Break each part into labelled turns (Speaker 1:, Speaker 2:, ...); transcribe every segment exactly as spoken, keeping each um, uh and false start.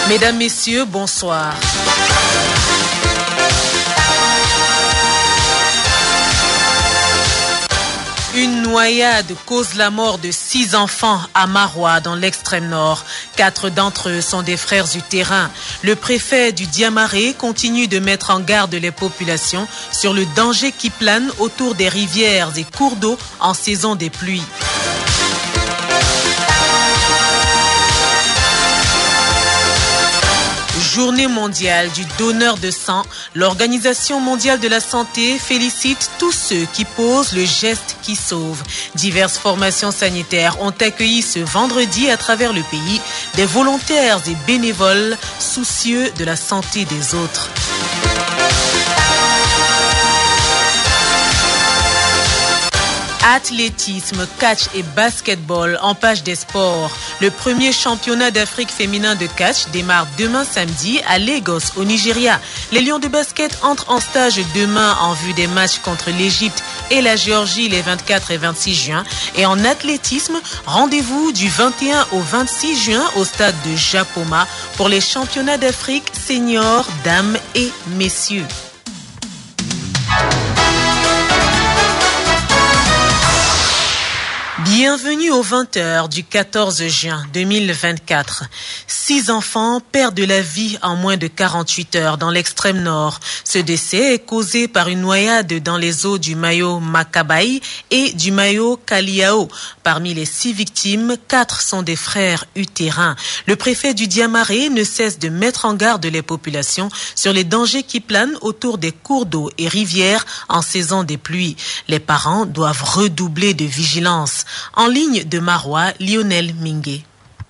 Speaker 1: Mesdames, Messieurs, bonsoir. Une noyade cause la mort de six enfants à Maroua, dans l'extrême nord. Quatre d'entre eux sont des frères du terrain. Le préfet du Diamaré continue de mettre en garde les populations sur le danger qui plane autour des rivières et cours d'eau en saison des pluies. Journée mondiale du donneur de sang, l'Organisation mondiale de la santé félicite tous ceux qui posent le geste qui sauve. Diverses formations sanitaires ont accueilli ce vendredi à travers le pays des volontaires et bénévoles soucieux de la santé des autres. Athlétisme, catch et basketball en page des sports. Le premier championnat d'Afrique féminin de catch démarre demain samedi à Lagos, au Nigeria. Les Lions de basket entrent en stage demain en vue des matchs contre l'Égypte et la Géorgie les vingt-quatre et vingt-six juin. Et en athlétisme, rendez-vous du vingt et un au vingt-six juin au stade de Japoma pour les championnats d'Afrique seniors, dames et messieurs. Bienvenue aux vingt heures du quatorze juin deux mille vingt-quatre. Six enfants perdent la vie en moins de quarante-huit heures dans l'extrême nord. Ce décès est causé par une noyade dans les eaux du Mayo Makabaï et du Mayo Kaliao. Parmi les six victimes, quatre sont des frères utérins. Le préfet du Diamaré ne cesse de mettre en garde les populations sur les dangers qui planent autour des cours d'eau et rivières en saison des pluies. Les parents doivent redoubler de vigilance. En ligne de Maroua, Lionel Mingué.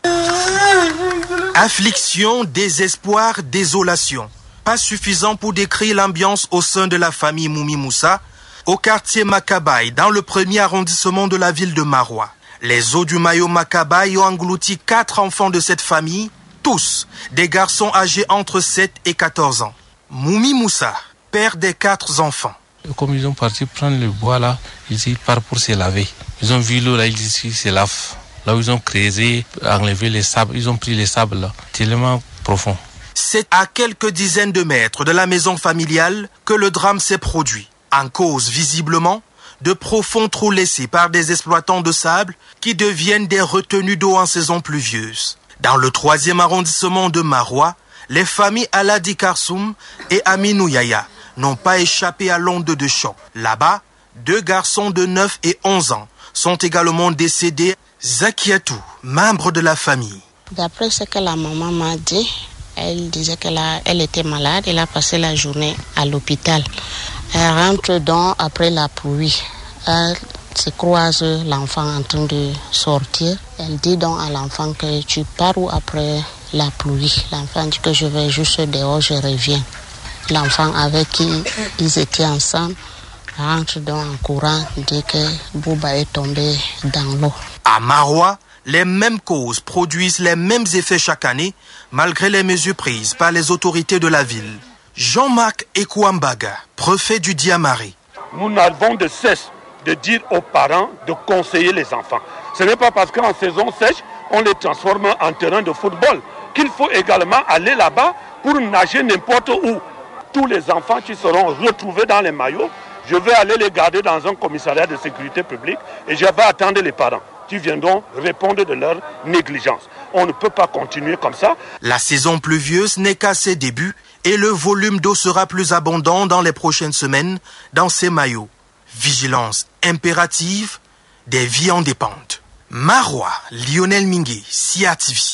Speaker 2: Affliction, désespoir, désolation. Pas suffisant pour décrire l'ambiance au sein de la famille Moumi Moussa, au quartier Makabaï, dans le premier arrondissement de la ville de Maroua. Les eaux du Mayo Makabaï ont englouti quatre enfants de cette famille, tous des garçons âgés entre sept et quatorze ans. Moumi Moussa, père des quatre enfants.
Speaker 3: Comme ils ont parti prendre le bois là, ils partent pour se laver. Ils ont vu l'eau là, ils disent se lavent. Là où ils ont creusé, enlevé les sables, ils ont pris les sables là, tellement profond.
Speaker 2: C'est à quelques dizaines de mètres de la maison familiale que le drame s'est produit. En cause, visiblement, de profonds trous laissés par des exploitants de sable qui deviennent des retenues d'eau en saison pluvieuse. Dans le troisième arrondissement de Maroua, les familles Aladi Karsoum et Aminou Yaya n'ont pas échappé à l'onde de choc. Là-bas, deux garçons de neuf et onze ans sont également décédés. Zakiatou, membre de la famille.
Speaker 4: D'après ce que la maman m'a dit, elle disait qu'elle a, elle était malade, elle a passé la journée à l'hôpital. Elle rentre donc après la pluie. Elle se croise l'enfant en train de sortir. Elle dit donc à l'enfant que tu pars où après la pluie. L'enfant dit que je vais juste dehors, je reviens. L'enfant avec qui ils étaient ensemble rentre donc en courant, dit que Bouba est tombé dans l'eau.
Speaker 2: À Maroua, les mêmes causes produisent les mêmes effets chaque année, malgré les mesures prises par les autorités de la ville. Jean-Marc Ekouambaga, préfet du Diamaré.
Speaker 5: Nous n'avons de cesse de dire aux parents de conseiller les enfants. Ce n'est pas parce qu'en saison sèche, on les transforme en terrain de football, qu'il faut également aller là-bas pour nager n'importe où. Tous les enfants qui seront retrouvés dans les maillots, je vais aller les garder dans un commissariat de sécurité publique et je vais attendre les parents qui viendront répondre de leur négligence. On ne peut pas continuer comme ça.
Speaker 2: La saison pluvieuse n'est qu'à ses débuts et le volume d'eau sera plus abondant dans les prochaines semaines dans ces maillots. Vigilance impérative, des vies en dépendent. Maroua, Lionel Mingué, S I A T V.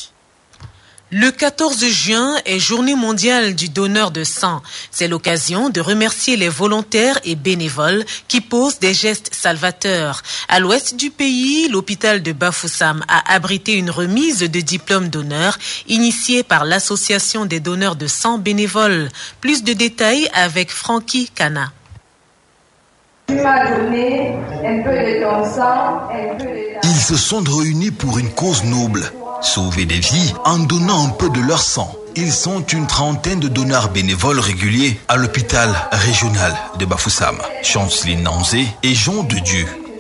Speaker 1: Le quatorze juin est Journée mondiale du donneur de sang. C'est l'occasion de remercier les volontaires et bénévoles qui posent des gestes salvateurs. À l'ouest du pays, l'hôpital de Bafoussam a abrité une remise de diplômes d'honneur initiée par l'Association des donneurs de sang bénévoles. Plus de détails avec Francky Kana.
Speaker 6: Tu m'as donné un peu de ton sang, un peu de ta...
Speaker 7: Ils se sont réunis pour une cause noble. Sauver des vies en donnant un peu de leur sang. Ils sont une trentaine de donneurs bénévoles réguliers à l'hôpital régional de Bafoussam. Chanceline Nanzé et Jean de Dieu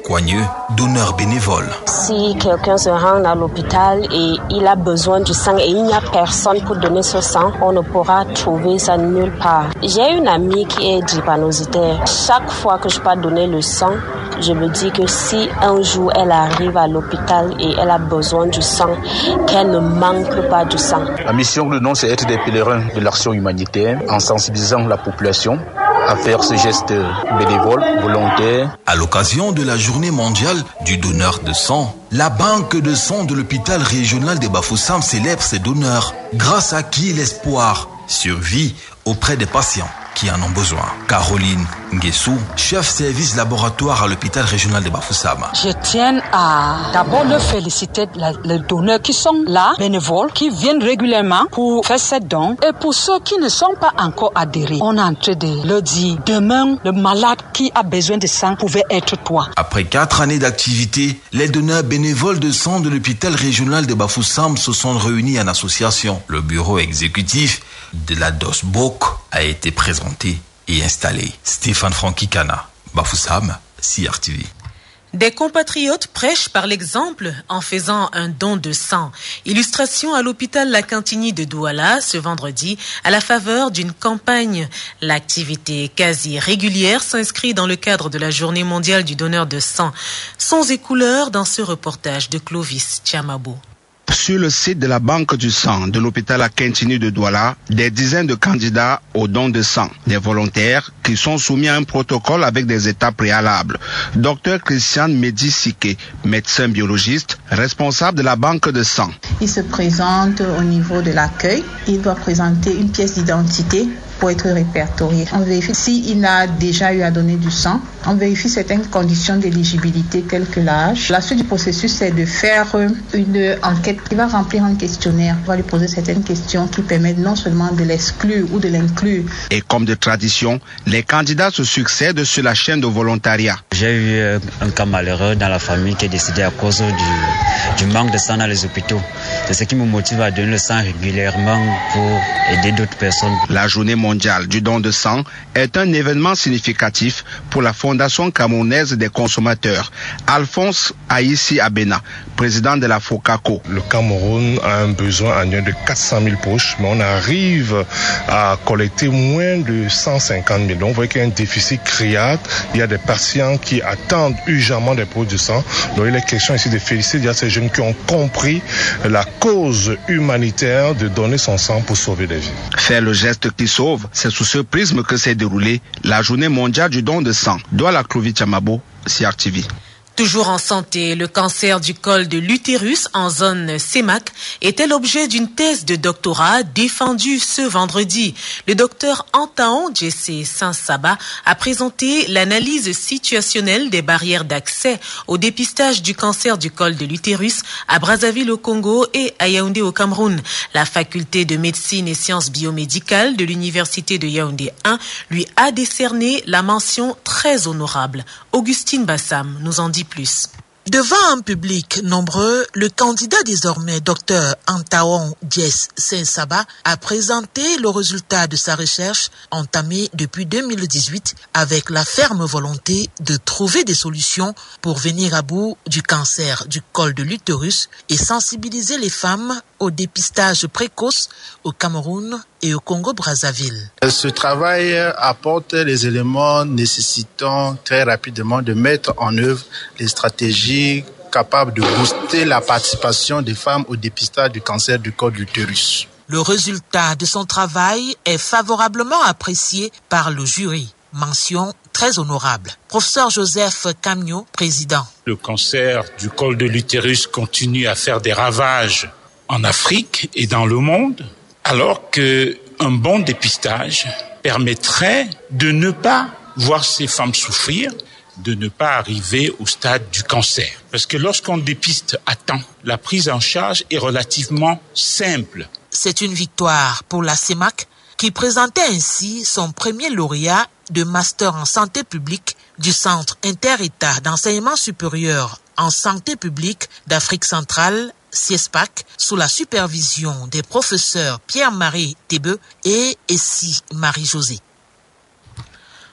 Speaker 7: Coigneux, donneur bénévole.
Speaker 8: Si quelqu'un se rend à l'hôpital et il a besoin du sang et il n'y a personne pour donner ce sang, on ne pourra trouver ça nulle part. J'ai une amie qui est drépanocytaire. Chaque fois que je pars donner le sang, je me dis que si un jour elle arrive à l'hôpital et elle a besoin du sang, qu'elle ne manque pas du sang.
Speaker 9: La mission de nous, c'est être des pèlerins de l'action humanitaire en sensibilisant la population à faire ce geste bénévole, volontaire.
Speaker 7: À l'occasion de la journée mondiale du donneur de sang, la banque de sang de l'hôpital régional de Bafoussam célèbre ses donneurs, grâce à qui l'espoir survit auprès des patients qui en ont besoin. Caroline Nguessou, chef service laboratoire à l'hôpital régional de Bafoussam.
Speaker 10: Je tiens à d'abord le féliciter la, les donneurs qui sont là, bénévoles, qui viennent régulièrement pour faire ces dons. Et pour ceux qui ne sont pas encore adhérés, on est en train de leur dire, demain, le malade qui a besoin de sang pouvait être toi.
Speaker 7: Après quatre années d'activité, les donneurs bénévoles de sang de l'hôpital régional de Bafoussam se sont réunis en association. Le bureau exécutif de la D O S B O C a été présenté et installé. Stéphane Frankikana, Bafoussam, C R T V.
Speaker 1: Des compatriotes prêchent par l'exemple en faisant un don de sang. Illustration à l'hôpital La Cantini de Douala ce vendredi à la faveur d'une campagne. L'activité quasi régulière s'inscrit dans le cadre de la journée mondiale du donneur de sang. Sons et couleurs dans ce reportage de Clovis Tchamabo.
Speaker 11: Sur le site de la Banque du sang de l'hôpital La Cantini de Douala, des dizaines de candidats au don de sang, des volontaires qui sont soumis à un protocole avec des étapes préalables. Docteur Christian Medisike, médecin biologiste, responsable de la Banque de sang.
Speaker 12: Il se présente au niveau de l'accueil. Il doit présenter une pièce d'identité pour être répertorié. On vérifie s'il a déjà eu à donner du sang. On vérifie certaines conditions d'éligibilité telles que l'âge. La suite du processus, c'est de faire une enquête. Il va remplir un questionnaire. On va lui poser certaines questions qui permettent non seulement de l'exclure ou de l'inclure.
Speaker 11: Et comme de tradition, les candidats se succèdent sur la chaîne de volontariat.
Speaker 13: J'ai eu un cas malheureux dans la famille qui est décédé à cause du, du manque de sang dans les hôpitaux. C'est ce qui me motive à donner le sang régulièrement pour aider d'autres personnes.
Speaker 11: La journée mondiale du don de sang est un événement significatif pour la Fondation camerounaise des consommateurs. Alphonse Aïssi Abena, président de la FOCACO.
Speaker 14: Le Cameroun a un besoin annuel de quatre cent mille poches, mais on arrive à collecter moins de cent cinquante mille. Donc, vous voyez qu'il y a un déficit criard. Il y a des patients qui attendent urgemment des produits de sang. Donc, il est question ici de féliciter il y a ces jeunes qui ont compris la cause humanitaire de donner son sang pour sauver des vies.
Speaker 11: Faire le geste qui sauve, c'est sous ce prisme que s'est déroulée la journée mondiale du don de sang. Douala Clovis Tchamabo, C R T V.
Speaker 1: Toujours en santé, le cancer du col de l'utérus en zone C E M A C était l'objet d'une thèse de doctorat défendue ce vendredi. Le docteur Antaon Jesse Saint-Saba a présenté l'analyse situationnelle des barrières d'accès au dépistage du cancer du col de l'utérus à Brazzaville au Congo et à Yaoundé au Cameroun. La faculté de médecine et sciences biomédicales de l'université de Yaoundé un lui a décerné la mention très honorable. Augustine Bassam nous en dit plus.
Speaker 15: Devant un public nombreux, le candidat désormais Dr Antaon Jesse Saint-Saba a présenté le résultat de sa recherche entamée depuis deux mille dix-huit avec la ferme volonté de trouver des solutions pour venir à bout du cancer du col de l'utérus et sensibiliser les femmes au dépistage précoce au Cameroun et au Congo-Brazzaville.
Speaker 16: Ce travail apporte les éléments nécessitant très rapidement de mettre en œuvre les stratégies capables de booster la participation des femmes au dépistage du cancer du col de l'utérus.
Speaker 15: Le résultat de son travail est favorablement apprécié par le jury. Mention très honorable. Professeur Joseph Camio, président.
Speaker 17: Le cancer du col de l'utérus continue à faire des ravages en Afrique et dans le monde, alors qu'un bon dépistage permettrait de ne pas voir ces femmes souffrir, de ne pas arriver au stade du cancer. Parce que lorsqu'on dépiste à temps, la prise en charge est relativement simple.
Speaker 15: C'est une victoire pour la C E M A C qui présentait ainsi son premier lauréat de master en santé publique du Centre inter-État d'enseignement supérieur en santé publique d'Afrique centrale, CIESPAC, sous la supervision des professeurs Pierre-Marie Tébeu et Essie Marie-Josée.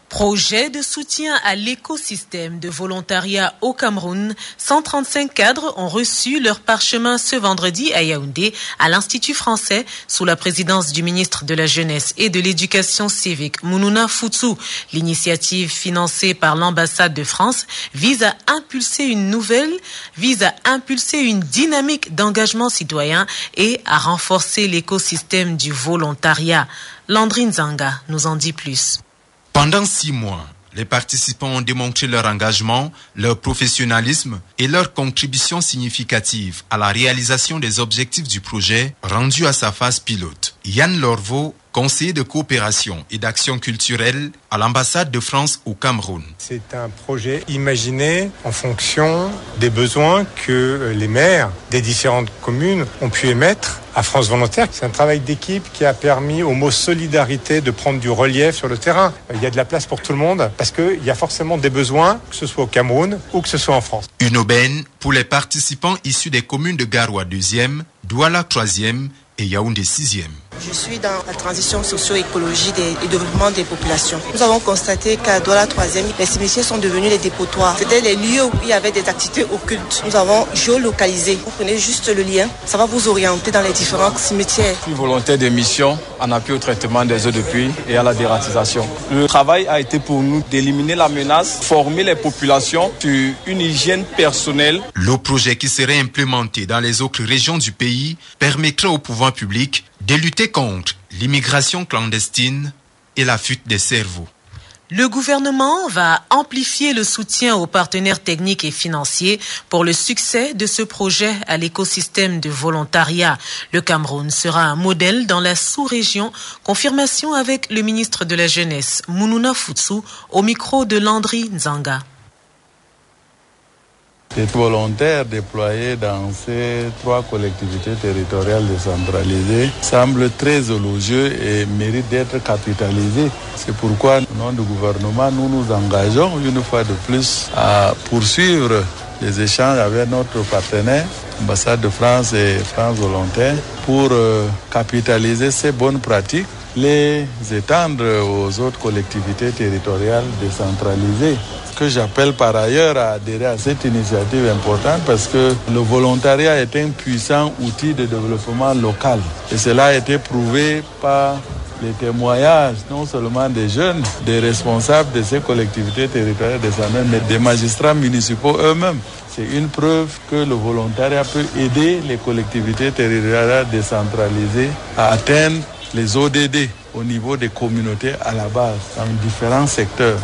Speaker 1: Projet de soutien à l'écosystème de volontariat au Cameroun, cent trente-cinq cadres ont reçu leur parchemin ce vendredi à Yaoundé, à l'Institut français, sous la présidence du ministre de la Jeunesse et de l'Éducation civique, Mounouna Futsou. L'initiative financée par l'ambassade de France vise à impulser une nouvelle, vise à impulser une dynamique d'engagement citoyen et à renforcer l'écosystème du volontariat. Landrine Zanga nous en dit plus.
Speaker 18: Pendant six mois, les participants ont démontré leur engagement, leur professionnalisme et leur contribution significative à la réalisation des objectifs du projet rendu à sa phase pilote. Yann Lorveau, conseiller de coopération et d'action culturelle à l'ambassade de France au Cameroun.
Speaker 19: C'est un projet imaginé en fonction des besoins que les maires des différentes communes ont pu émettre à France Volontaire. C'est un travail d'équipe qui a permis au mot solidarité de prendre du relief sur le terrain. Il y a de la place pour tout le monde parce qu'il y a forcément des besoins, que ce soit au Cameroun ou que ce soit en France.
Speaker 18: Une aubaine pour les participants issus des communes de Garoua deuxième, Douala troisième et Yaoundé sixième.
Speaker 20: Je suis dans la transition socio-écologique et le développement des populations. Nous avons constaté qu'à Douala troisième, les cimetières sont devenus les dépotoirs. C'était les lieux où il y avait des activités occultes. Nous avons géolocalisé. Vous prenez juste le lien, ça va vous orienter dans les différents cimetières.
Speaker 21: Je suis volontaire de mission en appui au traitement des eaux de pluie et à la dératisation. Le travail a été pour nous d'éliminer la menace, former les populations sur une hygiène personnelle.
Speaker 18: Le projet qui serait implémenté dans les autres régions du pays permettrait au pouvoir public de lutter contre l'immigration clandestine et la fuite des cerveaux.
Speaker 1: Le gouvernement va amplifier le soutien aux partenaires techniques et financiers pour le succès de ce projet à l'écosystème de volontariat. Le Cameroun sera un modèle dans la sous-région. Confirmation avec le ministre de la Jeunesse, Mounouna Futsou, au micro de Landry Nzanga.
Speaker 22: Les volontaires déployés dans ces trois collectivités territoriales décentralisées semblent très élogieux et méritent d'être capitalisés. C'est pourquoi, au nom du gouvernement, nous nous engageons une fois de plus à poursuivre les échanges avec notre partenaire, l'ambassade de France et France Volontaire, pour euh, capitaliser ces bonnes pratiques, les étendre aux autres collectivités territoriales décentralisées. Que j'appelle par ailleurs à adhérer à cette initiative importante parce que le volontariat est un puissant outil de développement local. Et cela a été prouvé par les témoignages non seulement des jeunes, des responsables de ces collectivités territoriales décentralisées, mais des magistrats municipaux eux-mêmes. C'est une preuve que le volontariat peut aider les collectivités territoriales décentralisées à atteindre les O D D au niveau des communautés à la base, dans différents secteurs.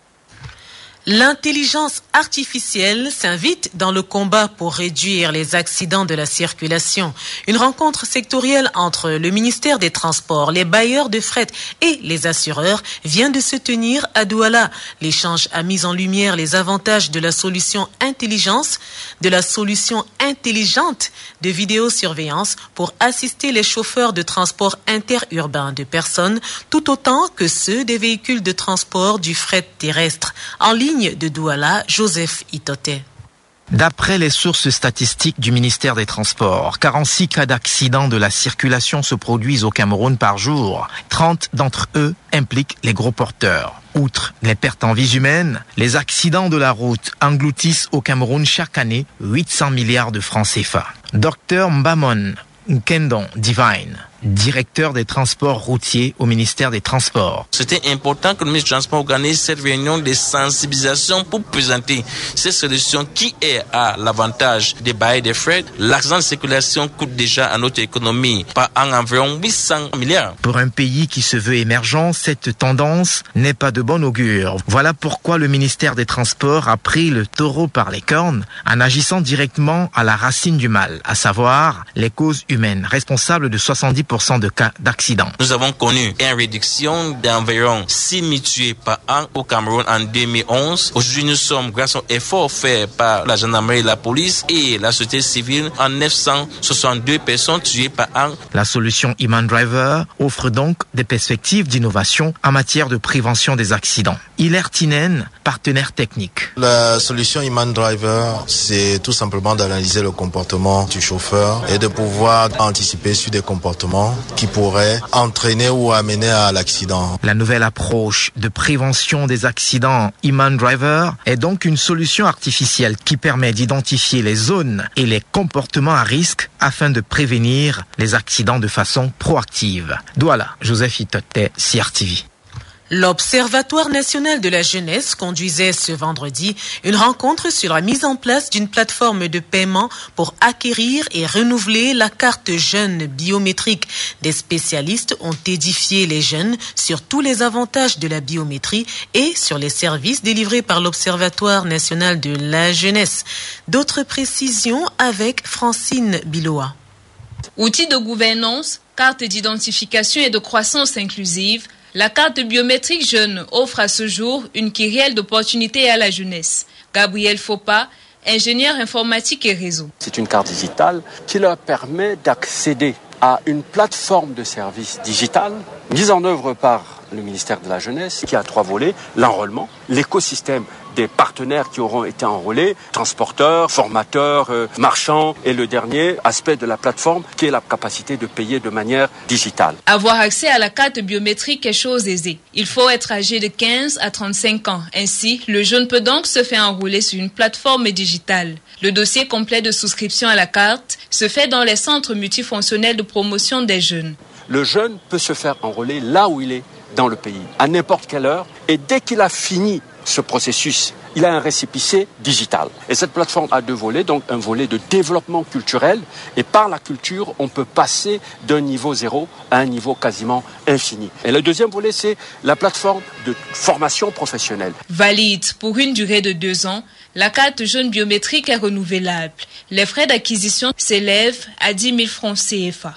Speaker 1: L'intelligence artificielle s'invite dans le combat pour réduire les accidents de la circulation. Une rencontre sectorielle entre le ministère des Transports, les bailleurs de fret et les assureurs vient de se tenir à Douala. L'échange a mis en lumière les avantages de la solution intelligence, de la solution intelligente de vidéosurveillance pour assister les chauffeurs de transport interurbain de personnes, tout autant que ceux des véhicules de transport du fret terrestre. En ligne de Douala, Joseph Itote.
Speaker 23: D'après les sources statistiques du ministère des Transports, quarante-six cas d'accidents de la circulation se produisent au Cameroun par jour. trente d'entre eux impliquent les gros porteurs. Outre les pertes en vies humaines, les accidents de la route engloutissent au Cameroun chaque année huit cents milliards de francs C F A. Docteur Mbamon Nkendon Divine, directeur des transports routiers au ministère des Transports.
Speaker 24: C'était important que le ministre des Transports organise cette réunion de sensibilisation pour présenter ces solutions qui est à l'avantage des bailleurs de fret. L'accident de circulation coûte déjà à notre économie par an environ huit cents milliards.
Speaker 23: Pour un pays qui se veut émergent, cette tendance n'est pas de bon augure. Voilà pourquoi le ministère des Transports a pris le taureau par les cornes en agissant directement à la racine du mal, à savoir les causes humaines, responsables de soixante-dix pour cent de cas d'accidents.
Speaker 24: Nous avons connu une réduction d'environ six mille tués par an au Cameroun en deux mille onze. Aujourd'hui, nous sommes, grâce aux efforts faits par la gendarmerie, la police et la société civile, en neuf cent soixante-deux personnes tuées par an.
Speaker 23: La solution Iman Driver offre donc des perspectives d'innovation en matière de prévention des accidents. Hilaire Tinen, partenaire technique.
Speaker 25: La solution Iman Driver, c'est tout simplement d'analyser le comportement du chauffeur et de pouvoir anticiper sur des comportements comportements qui pourraient entraîner ou amener à l'accident.
Speaker 23: La nouvelle approche de prévention des accidents Human Driver est donc une solution artificielle qui permet d'identifier les zones et les comportements à risque afin de prévenir les accidents de façon proactive. Douala, Joseph Itote, C R T V.
Speaker 1: L'Observatoire national de la jeunesse conduisait ce vendredi une rencontre sur la mise en place d'une plateforme de paiement pour acquérir et renouveler la carte jeune biométrique. Des spécialistes ont édifié les jeunes sur tous les avantages de la biométrie et sur les services délivrés par l'Observatoire national de la jeunesse. D'autres précisions avec Francine Biloa.
Speaker 2: Outils de gouvernance, carte d'identification et de croissance inclusive, la carte biométrique jeune offre à ce jour une kyrielle d'opportunités à la jeunesse. Gabriel Fopa, ingénieur informatique et réseau.
Speaker 3: C'est une carte digitale qui leur permet d'accéder à une plateforme de services digital mise en œuvre par le ministère de la Jeunesse qui a trois volets, l'enrôlement, l'écosystème des partenaires qui auront été enrôlés, transporteurs, formateurs, euh, marchands et le dernier aspect de la plateforme qui est la capacité de payer de manière digitale.
Speaker 2: Avoir accès à la carte biométrique est chose aisée. Il faut être âgé de quinze à trente-cinq ans. Ainsi, le jeune peut donc se faire enrôler sur une plateforme digitale. Le dossier complet de souscription à la carte se fait dans les centres multifonctionnels de promotion des jeunes.
Speaker 3: Le jeune peut se faire enrôler là où il est dans le pays, à n'importe quelle heure, et dès qu'il a fini ce processus, il a un récépissé digital. Et cette plateforme a deux volets, donc un volet de développement culturel, et par la culture, on peut passer d'un niveau zéro à un niveau quasiment infini. Et le deuxième volet, c'est la plateforme de formation professionnelle.
Speaker 2: Valide pour une durée de deux ans, la carte jeune biométrique est renouvelable. Les frais d'acquisition s'élèvent à dix mille francs C F A.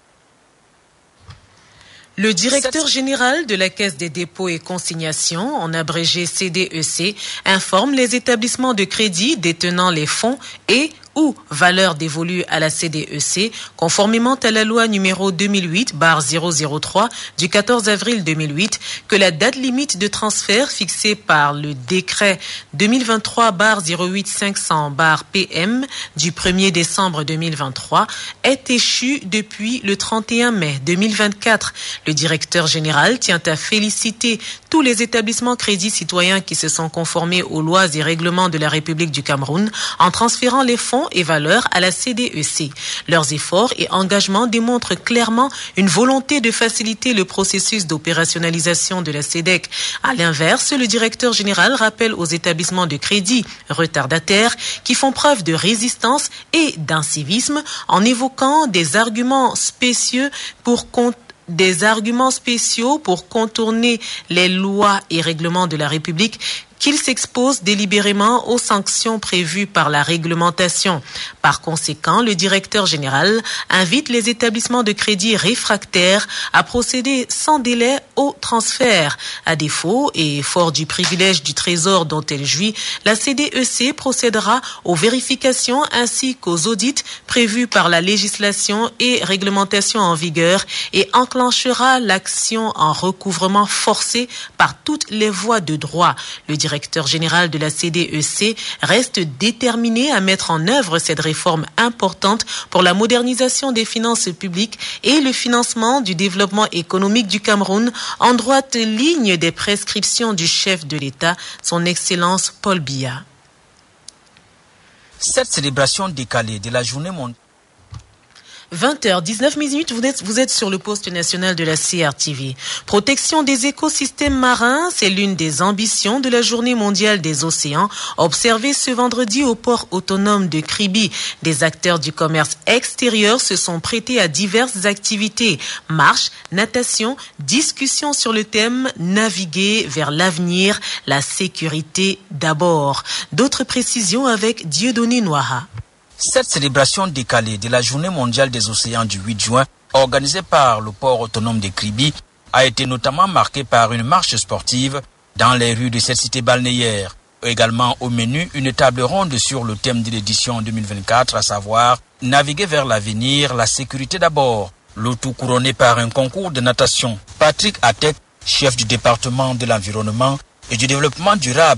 Speaker 1: Le directeur général de la Caisse des dépôts et consignations, en abrégé C D E C, informe les établissements de crédit détenant les fonds et ou valeur dévolue à la C D E C, conformément à la loi numéro deux mille huit zéro zéro trois du quatorze avril deux mille huit, que la date limite de transfert fixée par le décret deux mille vingt-trois zéro huit cinq cents P M du premier décembre deux mille vingt-trois est échue depuis le trente et un mai deux mille vingt-quatre. Le directeur général tient à féliciter tous les établissements crédits citoyens qui se sont conformés aux lois et règlements de la République du Cameroun en transférant les fonds et valeurs à la C D E C. Leurs efforts et engagements démontrent clairement une volonté de faciliter le processus d'opérationnalisation de la C D E C. À l'inverse, le directeur général rappelle aux établissements de crédit retardataires qui font preuve de résistance et d'incivisme en évoquant des arguments spécieux pour compter des arguments spéciaux pour contourner les lois et règlements de la République qu'il s'expose délibérément aux sanctions prévues par la réglementation. Par conséquent, le directeur général invite les établissements de crédit réfractaires à procéder sans délai au transfert. À défaut, et fort du privilège du trésor dont elle jouit, la C D E C procédera aux vérifications ainsi qu'aux audits prévus par la législation et réglementation en vigueur et enclenchera l'action en recouvrement forcé par toutes les voies de droit. Le directeur Le directeur général de la C D E C reste déterminé à mettre en œuvre cette réforme importante pour la modernisation des finances publiques et le financement du développement économique du Cameroun, en droite ligne des prescriptions du chef de l'État, son Excellence Paul Biya.
Speaker 4: Cette célébration décalée de la journée mondiale
Speaker 1: vingt heures dix-neuf minutes, vous êtes, vous êtes sur le poste national de la C R T V. Protection des écosystèmes marins, c'est l'une des ambitions de la Journée mondiale des océans, observée ce vendredi au port autonome de Kribi. Des acteurs du commerce extérieur se sont prêtés à diverses activités. Marche, natation, discussion sur le thème « Naviguer vers l'avenir, la sécurité d'abord ». D'autres précisions avec Dieudonné Noaha.
Speaker 4: Cette célébration décalée de la Journée mondiale des océans du huit juin, organisée par le port autonome de Kribi, a été notamment marquée par une marche sportive dans les rues de cette cité balnéaire. Également au menu, une table ronde sur le thème de l'édition deux mille vingt-quatre, à savoir « Naviguer vers l'avenir, la sécurité d'abord ». Le tout couronné par un concours de natation. Patrick Atek, chef du département de l'environnement et du développement durable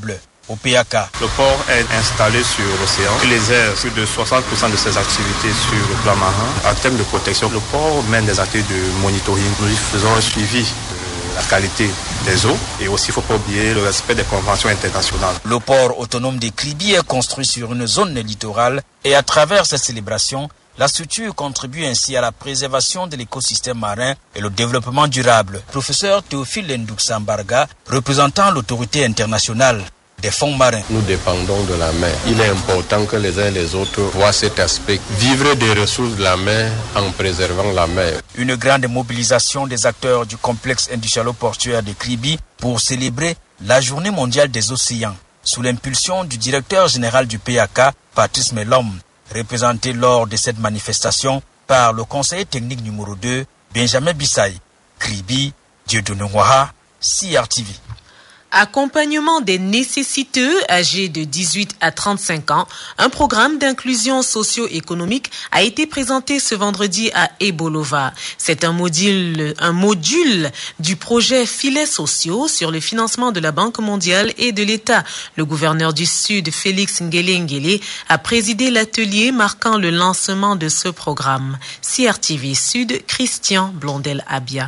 Speaker 4: au P A K.
Speaker 5: Le port est installé sur l'océan. Il exerce plus de soixante pour cent de ses activités sur le plan marin. En termes de protection, le port mène des activités de monitoring. Nous y faisons un suivi de la qualité des eaux et aussi, il ne faut pas oublier le respect des conventions internationales.
Speaker 4: Le port autonome de Kribi est construit sur une zone littorale et à travers cette célébration, la structure contribue ainsi à la préservation de l'écosystème marin et le développement durable. Professeur Théophile Ndouxambarga, représentant l'autorité internationale des fonds marins.
Speaker 6: Nous dépendons de la mer. Il est important que les uns et les autres voient cet aspect. Vivre des ressources de la mer en préservant la mer.
Speaker 4: Une grande mobilisation des acteurs du complexe industriel-portuaire de Kribi pour célébrer la Journée mondiale des océans, sous l'impulsion du directeur général du P A K, Patrice Melom, représenté lors de cette manifestation par le conseiller technique numéro deux, Benjamin Bissaï. Kribi, Dieudonné Ouaha, C R T V.
Speaker 1: Accompagnement des nécessiteux âgés de dix-huit à trente-cinq ans, un programme d'inclusion socio-économique a été présenté ce vendredi à Ebolova. C'est un module, un module du projet Filets sociaux sur le financement de la Banque mondiale et de l'État. Le gouverneur du Sud, Félix Ngele-Ngele, a présidé l'atelier marquant le lancement de ce programme. C R T V Sud, Christian Blondel-Abia.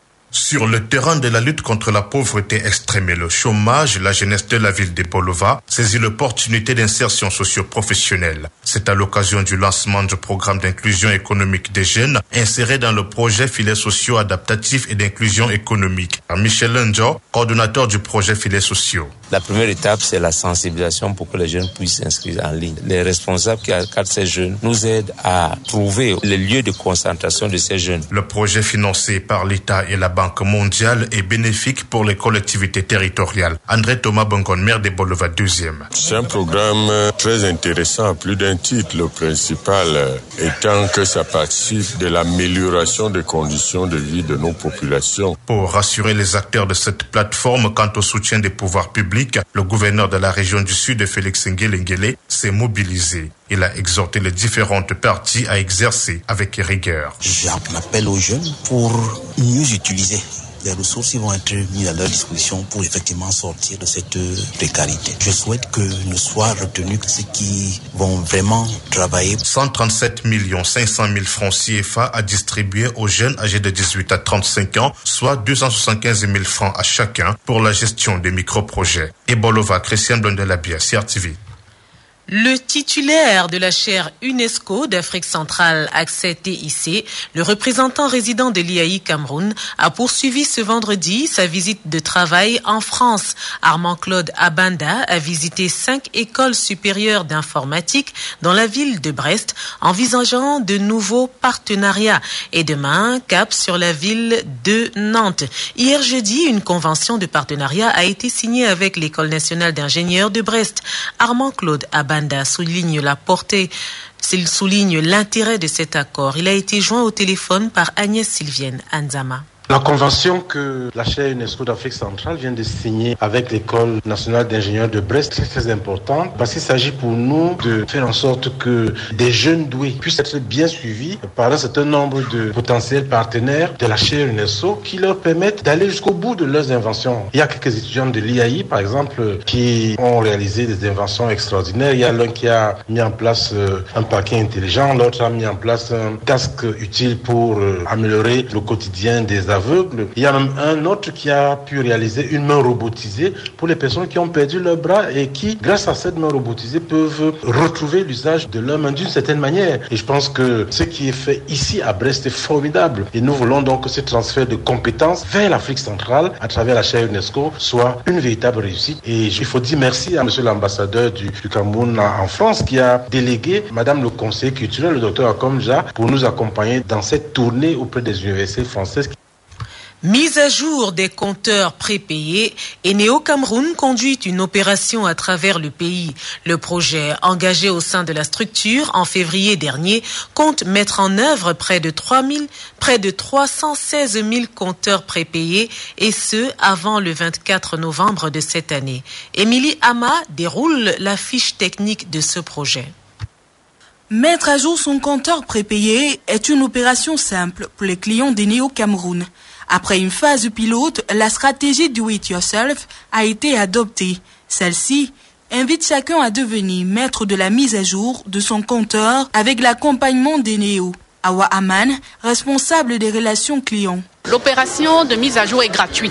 Speaker 8: Sur le terrain de la lutte contre la pauvreté extrême et le chômage, la jeunesse de la ville d'Ebolova saisit l'opportunité d'insertion socio-professionnelle. C'est à l'occasion du lancement du programme d'inclusion économique des jeunes inséré dans le projet Filets sociaux adaptatifs et d'inclusion économique. Michel Njo, coordonnateur du projet Filets sociaux.
Speaker 9: La première étape, c'est la sensibilisation pour que les jeunes puissent s'inscrire en ligne. Les responsables qui encadrent ces jeunes nous aident à trouver les lieux de concentration de ces jeunes.
Speaker 8: Le projet financé par l'État et la Banque mondiale est bénéfique pour les collectivités territoriales. André Thomas Bongon, maire d'Ebolova deuxième.
Speaker 10: C'est un programme très intéressant à plus d'un titre. Le principal étant que ça participe de l'amélioration des conditions de vie de nos populations.
Speaker 8: Pour rassurer les acteurs de cette plateforme quant au soutien des pouvoirs publics, le gouverneur de la région du Sud, Félix Ngele-Ngele, s'est mobilisé. Il a exhorté les différentes parties à exercer avec rigueur.
Speaker 26: J'appelle aux jeunes pour mieux utiliser les ressources qui vont être mises à leur disposition pour effectivement sortir de cette précarité. Je souhaite que ne soient retenus que ceux qui vont vraiment travailler.
Speaker 8: cent trente-sept millions cinq cent mille francs C F A à distribuer aux jeunes âgés de dix-huit à trente-cinq ans, soit deux cent soixante-quinze mille francs à chacun pour la gestion des micro-projets. Ebolova, Christian Blondel-Abia, C R T V.
Speaker 1: Le titulaire de la chaire UNESCO d'Afrique centrale, accès T I C, le représentant résident de l'I A I Cameroun, a poursuivi ce vendredi sa visite de travail en France. Armand-Claude Abanda a visité cinq écoles supérieures d'informatique dans la ville de Brest, envisageant de nouveaux partenariats. Et demain, cap sur la ville de Nantes. Hier jeudi, une convention de partenariat a été signée avec l'École nationale d'ingénieurs de Brest. Armand-Claude Abanda souligne la portée, s'il souligne l'intérêt de cet accord. Il a été joint au téléphone par Agnès Sylvienne Anzama.
Speaker 27: La convention que la chaire UNESCO d'Afrique centrale vient de signer avec l'École nationale d'ingénieurs de Brest est très importante parce qu'il s'agit pour nous de faire en sorte que des jeunes doués puissent être bien suivis par un certain nombre de potentiels partenaires de la chaire UNESCO qui leur permettent d'aller jusqu'au bout de leurs inventions. Il y a quelques étudiants de l'I A I, par exemple, qui ont réalisé des inventions extraordinaires. Il y a l'un qui a mis en place un parquet intelligent, l'autre a mis en place un casque utile pour améliorer le quotidien des aveugle. Il y a même un autre qui a pu réaliser une main robotisée pour les personnes qui ont perdu leur bras et qui, grâce à cette main robotisée, peuvent retrouver l'usage de leur main d'une certaine manière. Et je pense que ce qui est fait ici à Brest est formidable. Et nous voulons donc que ce transfert de compétences vers l'Afrique centrale à travers la chaire UNESCO soit une véritable réussite. Et il faut dire merci à monsieur l'ambassadeur du, du Cameroun en France qui a délégué madame le conseiller culturel, le docteur Akomja, pour nous accompagner dans cette tournée auprès des universités françaises.
Speaker 1: Mise à jour des compteurs prépayés, Eneo Cameroun conduit une opération à travers le pays. Le projet, engagé au sein de la structure en février dernier, compte mettre en œuvre près de trois mille, près de trois cent seize mille compteurs prépayés, et ce, avant le vingt-quatre novembre de cette année. Émilie Ama déroule la fiche technique de ce projet.
Speaker 28: Mettre à jour son compteur prépayé est une opération simple pour les clients d'Eneo Cameroun. Après une phase pilote, la stratégie Do It Yourself a été adoptée. Celle-ci invite chacun à devenir maître de la mise à jour de son compteur avec l'accompagnement d'Eneo. Awa Aman, responsable des relations clients.
Speaker 7: L'opération de mise à jour est gratuite.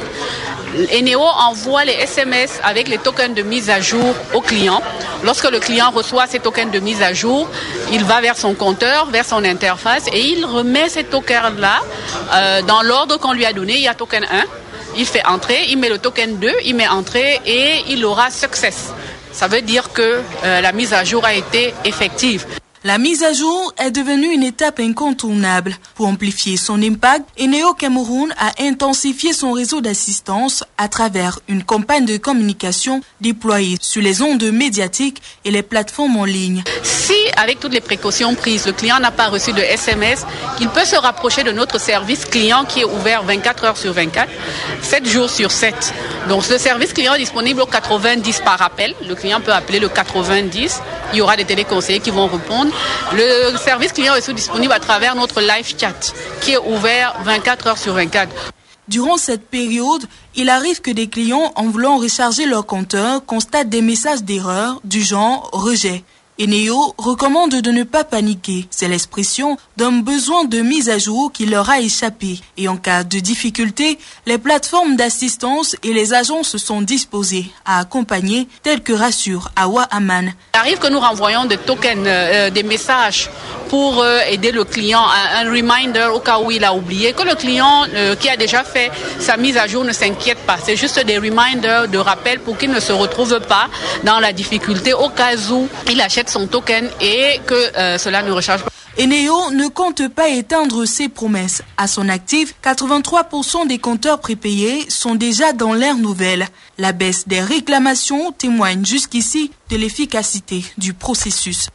Speaker 7: Eneo envoie les S M S avec les tokens de mise à jour au client. Lorsque le client reçoit ces tokens de mise à jour, il va vers son compteur, vers son interface et il remet ces tokens-là euh, dans l'ordre qu'on lui a donné. Il y a token un, il fait entrer, il met le token deux, il met entrer et il aura success. Ça veut dire que euh, la mise à jour a été effective.
Speaker 28: La mise à jour est devenue une étape incontournable. Pour amplifier son impact, Eneo Cameroun a intensifié son réseau d'assistance à travers une campagne de communication déployée sur les ondes médiatiques et les plateformes en ligne.
Speaker 7: Si, avec toutes les précautions prises, le client n'a pas reçu de S M S, il peut se rapprocher de notre service client qui est ouvert vingt-quatre heures sur vingt-quatre, sept jours sur sept. Donc le service client est disponible au quatre-vingt-dix par appel. Le client peut appeler le quatre-vingt-dix. Il y aura des téléconseillers qui vont répondre. Le service client est aussi disponible à travers notre live chat qui est ouvert vingt-quatre heures sur vingt-quatre.
Speaker 28: Durant cette période, il arrive que des clients, en voulant recharger leur compteur, constatent des messages d'erreur du genre rejet. Eneo recommande de ne pas paniquer. C'est l'expression d'un besoin de mise à jour qui leur a échappé. Et en cas de difficulté, les plateformes d'assistance et les agences sont disposées à accompagner, tel que rassure Awa Aman.
Speaker 7: Il arrive que nous renvoyons des tokens, euh, des messages pour euh, aider le client, un, un reminder au cas où il a oublié, que le client euh, qui a déjà fait sa mise à jour ne s'inquiète pas. C'est juste des reminders de rappel pour qu'il ne se retrouve pas dans la difficulté au cas où il achète son token et que euh, cela ne recharge pas.
Speaker 28: Eneo ne compte pas éteindre ses promesses. À son actif, quatre-vingt-trois pour cent des compteurs prépayés sont déjà dans l'ère nouvelle. La baisse des réclamations témoigne jusqu'ici de l'efficacité du processus.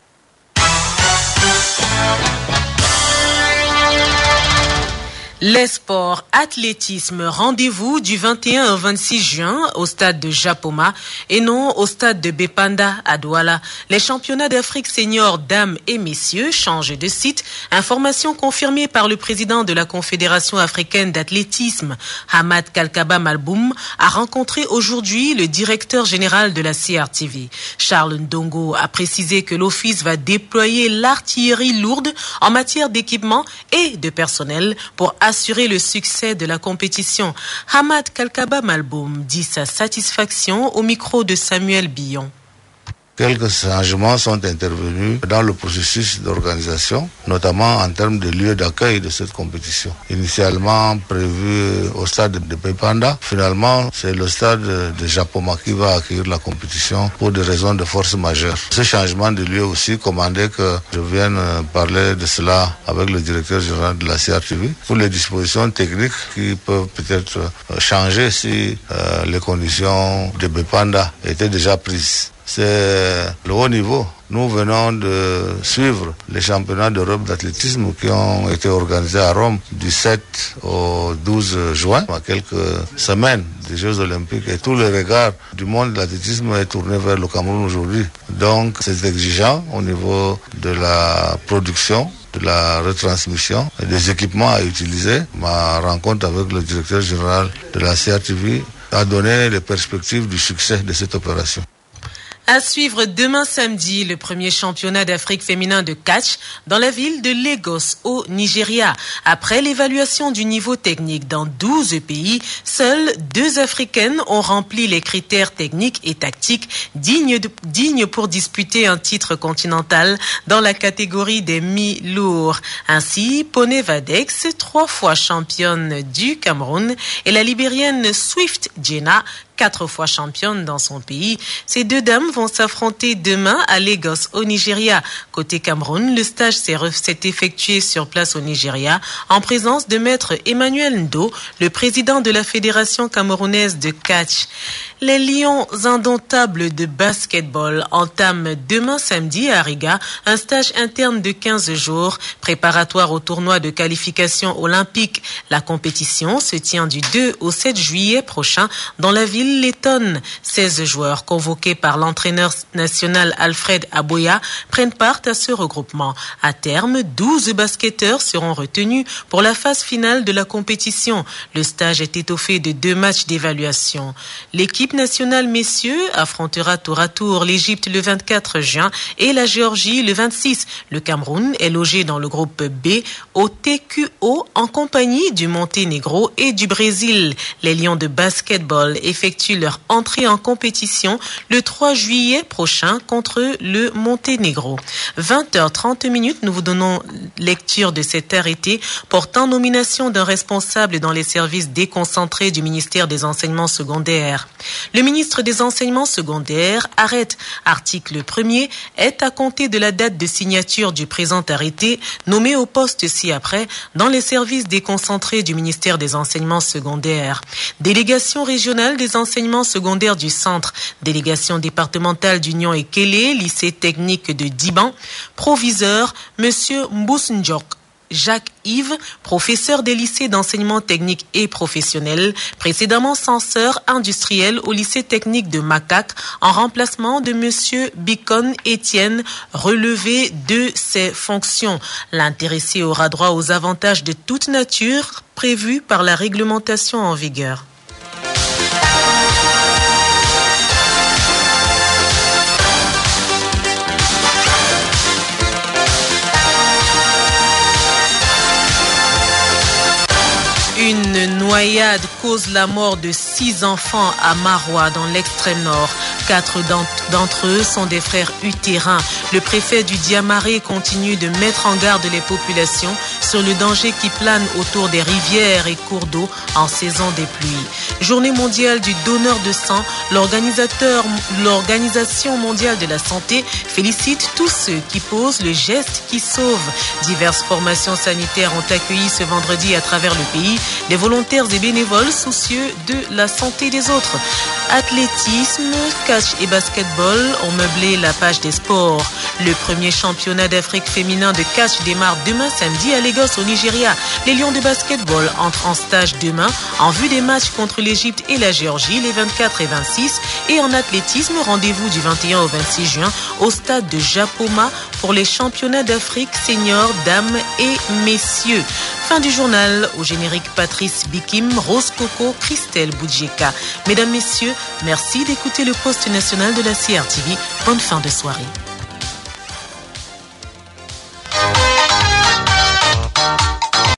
Speaker 1: Les sports, athlétisme, rendez-vous du vingt et un au vingt-six juin au stade de Japoma et non au stade de Bepanda à Douala. Les championnats d'Afrique seniors dames et messieurs changent de site. Information confirmée par le président de la Confédération africaine d'athlétisme, Hamad Kalkaba Malboum, a rencontré aujourd'hui le directeur général de la C R T V. Charles Ndongo a précisé que l'office va déployer l'artillerie lourde en matière d'équipement et de personnel pour assurer le succès de la compétition. Hamad Kalkaba Malboum dit sa satisfaction au micro de Samuel Billon.
Speaker 11: Quelques changements sont intervenus dans le processus d'organisation, notamment en termes de lieu d'accueil de cette compétition. Initialement prévu au stade de Bepanda, finalement c'est le stade de Japoma qui va accueillir la compétition pour des raisons de force majeure. Ce changement de lieu aussi commandait que je vienne parler de cela avec le directeur général de la C R T V pour les dispositions techniques qui peuvent peut-être changer si euh, les conditions de Bepanda étaient déjà prises. C'est le haut niveau. Nous venons de suivre les championnats d'Europe d'athlétisme qui ont été organisés à Rome du sept au douze juin, à quelques semaines des Jeux Olympiques. Et tout le regard du monde de l'athlétisme est tourné vers le Cameroun aujourd'hui. Donc c'est exigeant au niveau de la production, de la retransmission et des équipements à utiliser. Ma rencontre avec le directeur général de la C R T V a donné les perspectives du succès de cette opération.
Speaker 1: À suivre demain samedi, le premier championnat d'Afrique féminin de catch dans la ville de Lagos, au Nigeria. Après l'évaluation du niveau technique dans douze pays, seules deux Africaines ont rempli les critères techniques et tactiques dignes, de, dignes pour disputer un titre continental dans la catégorie des mi-lourds. Ainsi, Pone Vadex, trois fois championne du Cameroun, et la Libérienne Swift Jenna, quatre fois championne dans son pays. Ces deux dames vont s'affronter demain à Lagos, au Nigeria. Côté Cameroun, le stage s'est, s'est effectué sur place au Nigeria en présence de maître Emmanuel Ndo, le président de la Fédération camerounaise de catch. Les Lions indomptables de basketball entament demain samedi à Riga un stage interne de quinze jours préparatoire au tournoi de qualification olympique. La compétition se tient du deux au sept juillet prochain dans la ville lettonne. seize joueurs convoqués par l'entraîneur national Alfred Aboya prennent part à ce regroupement. À terme, douze basketteurs seront retenus pour la phase finale de la compétition. Le stage est étoffé de deux matchs d'évaluation. L'équipe nationale messieurs affrontera tour à tour l'Égypte le vingt-quatre juin et la Géorgie le vingt-six. Le Cameroun est logé dans le groupe B au T Q O en compagnie du Monténégro et du Brésil. Les Lions de basketball effectuent leur entrée en compétition le trois juillet prochain contre le Monténégro. vingt heures trente minutes, nous vous donnons lecture de cet arrêté portant nomination d'un responsable dans les services déconcentrés du ministère des Enseignements secondaires. Le ministre des Enseignements secondaires arrête, article premier, est à compter de la date de signature du présent arrêté, nommé au poste ci-après dans les services déconcentrés du ministère des Enseignements secondaires. Délégation régionale des enseignements secondaires du centre, délégation départementale d'Union et Kélé, lycée technique de Diban, proviseur, monsieur Mboussndjok Jacques-Yves, professeur des lycées d'enseignement technique et professionnel, précédemment censeur industriel au lycée technique de Macaque, en remplacement de monsieur Bicon Étienne, relevé de ses fonctions. L'intéressé aura droit aux avantages de toute nature prévus par la réglementation en vigueur. Une noyade cause la mort de six enfants à Maroua dans l'extrême nord. Quatre d'entre eux sont des frères utérins. Le préfet du Diamaré continue de mettre en garde les populations sur le danger qui plane autour des rivières et cours d'eau en saison des pluies. Journée mondiale du donneur de sang, l'organisateur, l'Organisation mondiale de la santé félicite tous ceux qui posent le geste qui sauve. Diverses formations sanitaires ont accueilli ce vendredi à travers le pays des volontaires et bénévoles soucieux de la santé des autres. Athlétisme, catch et basketball ont meublé la page des sports. Le premier championnat d'Afrique féminin de catch démarre demain samedi à Lagos au Nigeria. Les Lions de basketball entrent en stage demain en vue des matchs contre l'Égypte et la Géorgie les vingt-quatre et vingt-six. Et en athlétisme, rendez-vous du vingt et un au vingt-six juin au stade de Japoma pour les championnats d'Afrique seniors, dames et messieurs. Fin du journal, au générique Patrice Bikim, Rose Coco, Christelle Boudjeka. Mesdames, Messieurs, merci d'écouter le poste national de la C R T V. Bonne fin de soirée.